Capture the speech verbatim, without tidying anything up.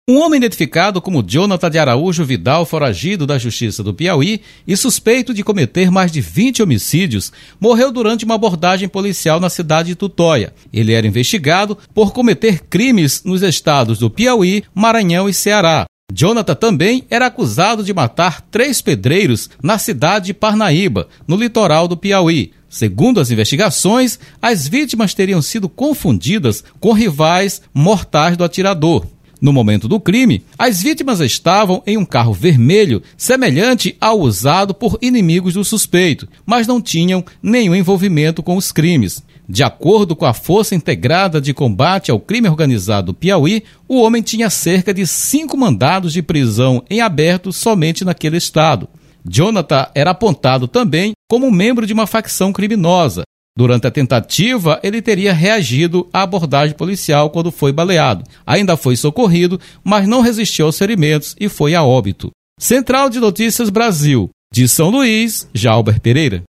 Um homem identificado como Jonathan de Araújo Vidal, foragido da Justiça do Piauí e suspeito de cometer mais de vinte homicídios, morreu durante uma abordagem policial na cidade de Tutóia. Ele era investigado por cometer crimes nos estados do Piauí, Maranhão e Ceará. Jonathan também era acusado de matar três pedreiros na cidade de Parnaíba, no litoral do Piauí. Segundo as investigações, as vítimas teriam sido confundidas com rivais mortais do atirador. No momento do crime, as vítimas estavam em um carro vermelho semelhante ao usado por inimigos do suspeito, mas não tinham nenhum envolvimento com os crimes. De acordo com a Força Integrada de Combate ao Crime Organizado do Piauí, o homem tinha cerca de cinco mandados de prisão em aberto somente naquele estado. Jonathan era apontado também como membro de uma facção criminosa. Durante a tentativa, ele teria reagido à abordagem policial quando foi baleado. Ainda foi socorrido, mas não resistiu aos ferimentos e foi a óbito. Central de Notícias Brasil, de São Luís, Jalber Pereira.